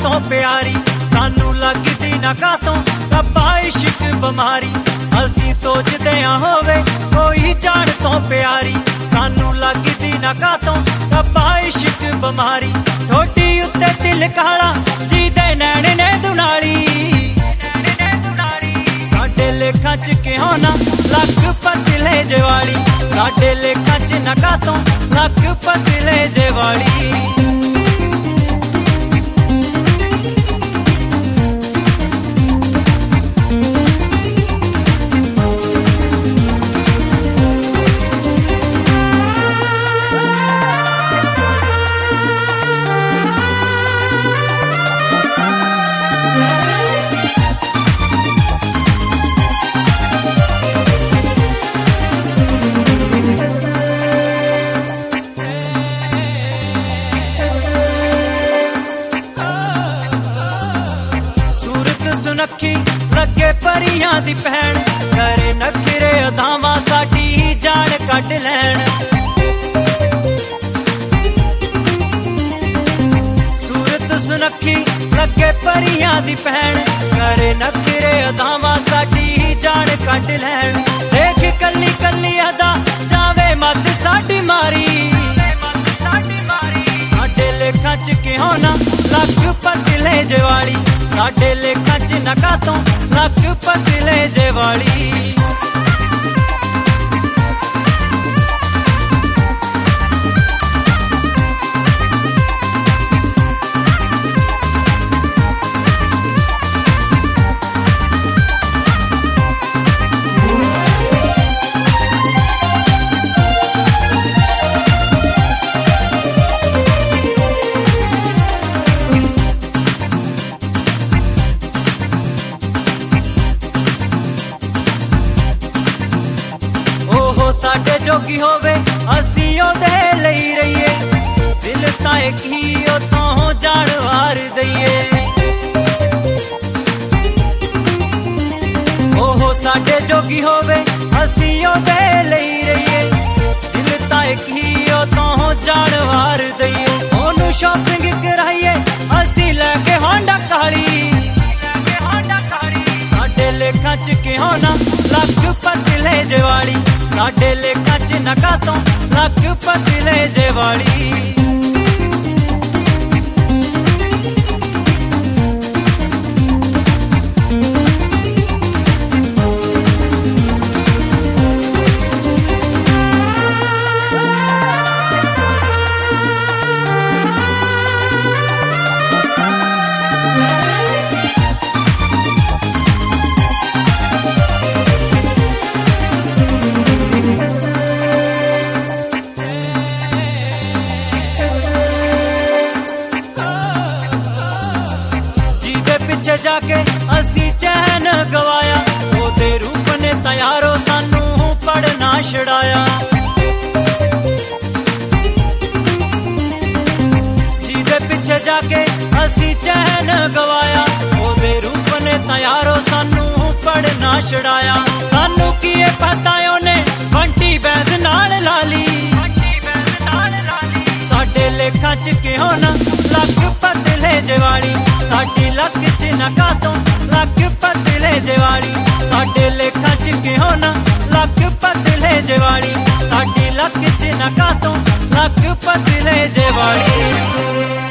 तो प्यारी सानू लगदी ना कातों रब्बा इश्क बीमारी असी सोचदे होवे कोई जान तो प्यारी सानू लगदी ना कातों रब्बा इश्क बीमारी ठोडी उत्ते दिल काला जी दे नैण ने दुनाली साडे लेखां च क्यों ना लख पतले जवाली साडे लेखां च ना कातों लख पतले जवाली सुनखी लगे परियां दी भैन करे नखरे अदावां साडी ही जान कढ लैण सूरत सुनखी लगे परियां दी भैन करे नखरे अदावां साडी ही जान कढ लैण देख कल्ली कल्ली अदा जावे मत साडी मारी साडे लेखां च क्यों ना लख पतले जवाली साडे लेखां च ना कातों लख पतले जवाली साडे जोगी होवे असी ओदे लई रहीए दिल तां एक ही ओतों जान वार दईए ओहो साडे जोगी होवे असी ओदे लई रहीए दिल तां एक ही ओतों जान वार दईए ओनू शॉपिंग कराईए असी लैके होंडा काली साडे लेखां च क्यों ना लख पतले जवाली साडे लेखां च ना कातों लख पतले जवाली पिछे जाके असी चैन गवाया ओदे रूप ने तैयारो सानू पढ़ना छड़ाया जीदे पिछे जाके असी चैन गवाया ओदे रूप ने तैयारो सानू पढ़ना छड़ाया सानू की पता ओने बंटी बैस नाल लाली साडे लेखां च क्यों ना लख पतले जवाली साडी लख च ना कातों लख पतले जवाली साडे लेखां च क्यों ना लख पतले जवाली साडी लख च ना कातों लख पतले जवाली।